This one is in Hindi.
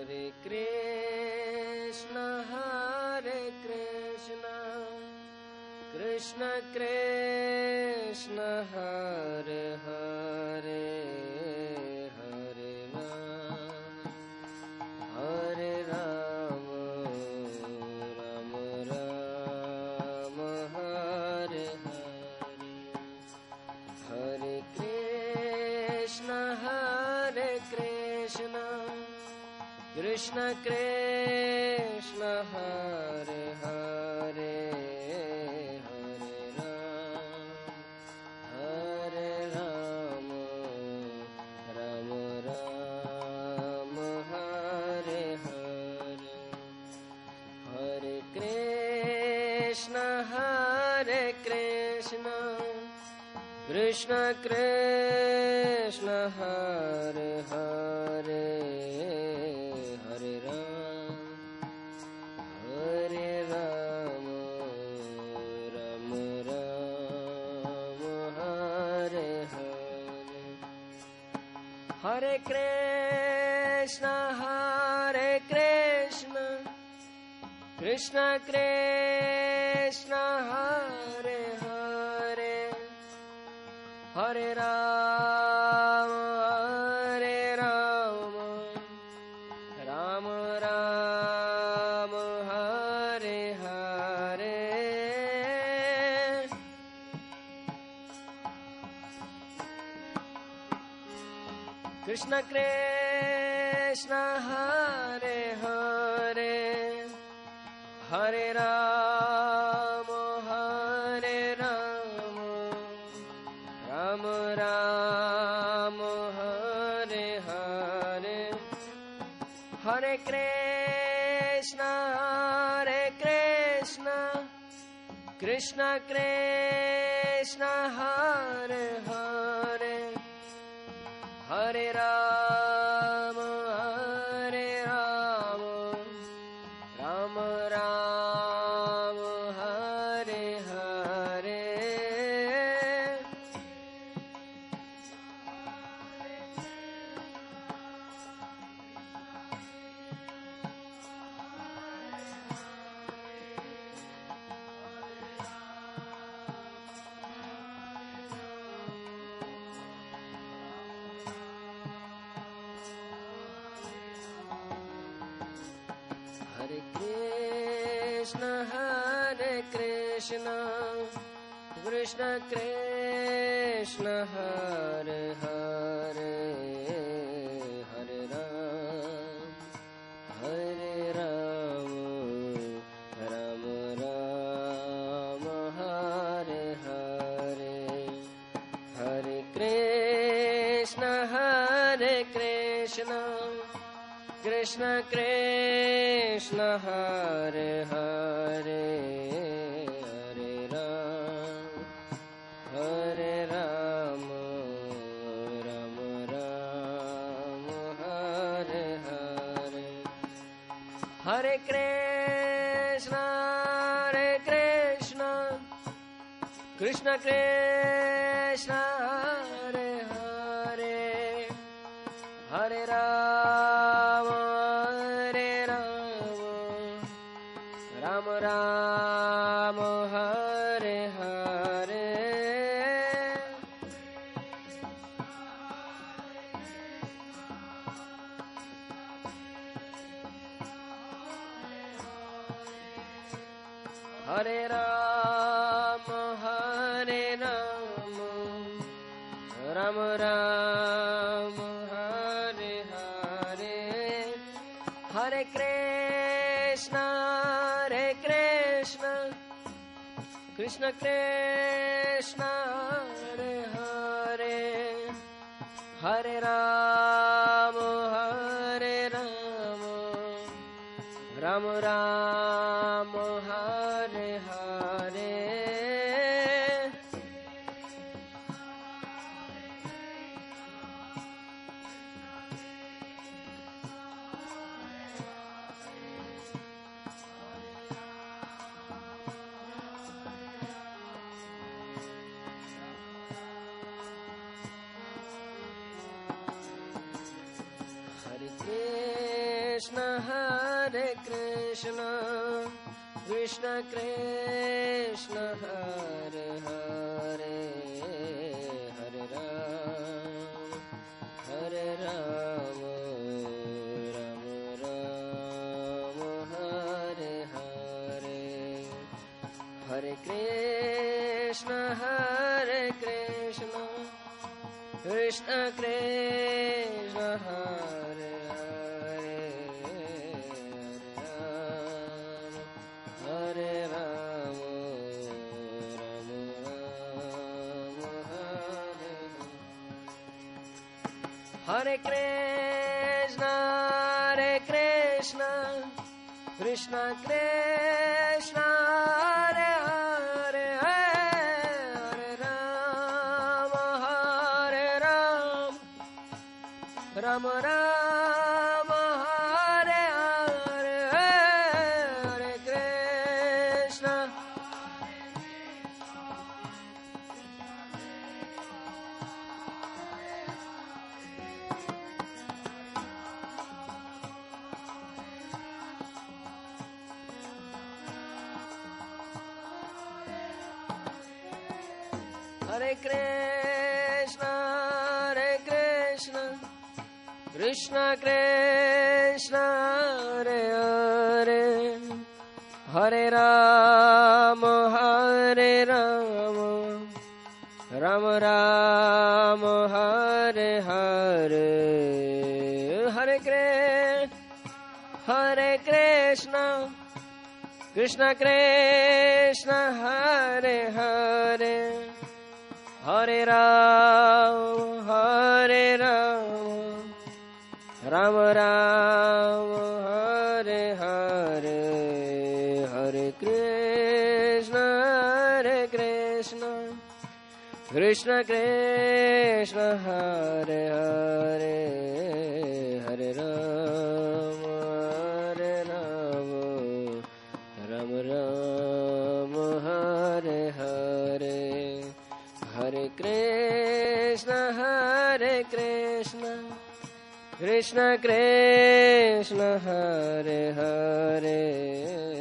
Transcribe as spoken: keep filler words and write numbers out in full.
Krishna Hare Krishna Krishna Krishna Hare Hare Hare Rama Hare Rama Rama Rama Hare Hare Hare Krishna Hare Krishna Krishna Krishna Hare Hare Hare Rama Hare Rama Rama Rama Hare Hare Hare Krishna Hare Krishna Krishna Krishna Hare Hare Hare Rama Hare Rama Rama Rama Hare Hare Hare Krishna Hare Krishna Krishna Krishna Hare Hare Hare Rama Hare Rama Rama Rama Hare Hare Krishna Krishna Hare Hare Hare Rama Hare Rama Rama Rama Hare Hare Hare Krishna Hare Krishna Krishna Krishna Hare Hare Hare Rama Hare Rama Rama Rama Hare Hare Hare Krishna Hare Krishna Krishna Krishna Hare Hare Hare Rama Hare Rama Rama Rama Hare Hare Hare Krishna Hare Krishna Krishna Krishna Hare Hare Hare Rama Hare Rama Rama Rama Hare Hare Hare Krishna Hare Krishna Krishna Krishna Hare Hare Hare Rama Hare Rama Rama Rama Hare Hare Hare Rama Hare Rama Rama Rama Hare Hare Hare Krishna Hare Krishna Krishna Krishna Hare Hare Hare Rama Hare Rama Rama Rama Hare Hare Krishna Hare Krishna Krishna Krishna Hare Hare Hare Ram Hare Ram Ram Ram Hare Hare Hare Krishna Hare Krishna Krishna Krishna Hare Hare Hare Ram Ram Ram Hare Hare Krishna Hare Krishna Krishna Krishna Hare Hare Hare Ram Hare Ram Ram Ram Hare Hare Hare Krishna Hare Krishna Hare Krishna Krishna Krishna Hare Hare Hare Ram Hare Ram Ram Ram Hare Hare Hare Krishna Hare Krishna Krishna Krishna Hare Hare Hare Ram Hare Ram Ram Ram Hare Hare Hare Krishna Hare Krishna Krishna Krishna Hare Hare Hare Ram Hare Ram Ram Ram Hare Hare Hare Krishna Hare Krishna Krishna Krishna Hare Hare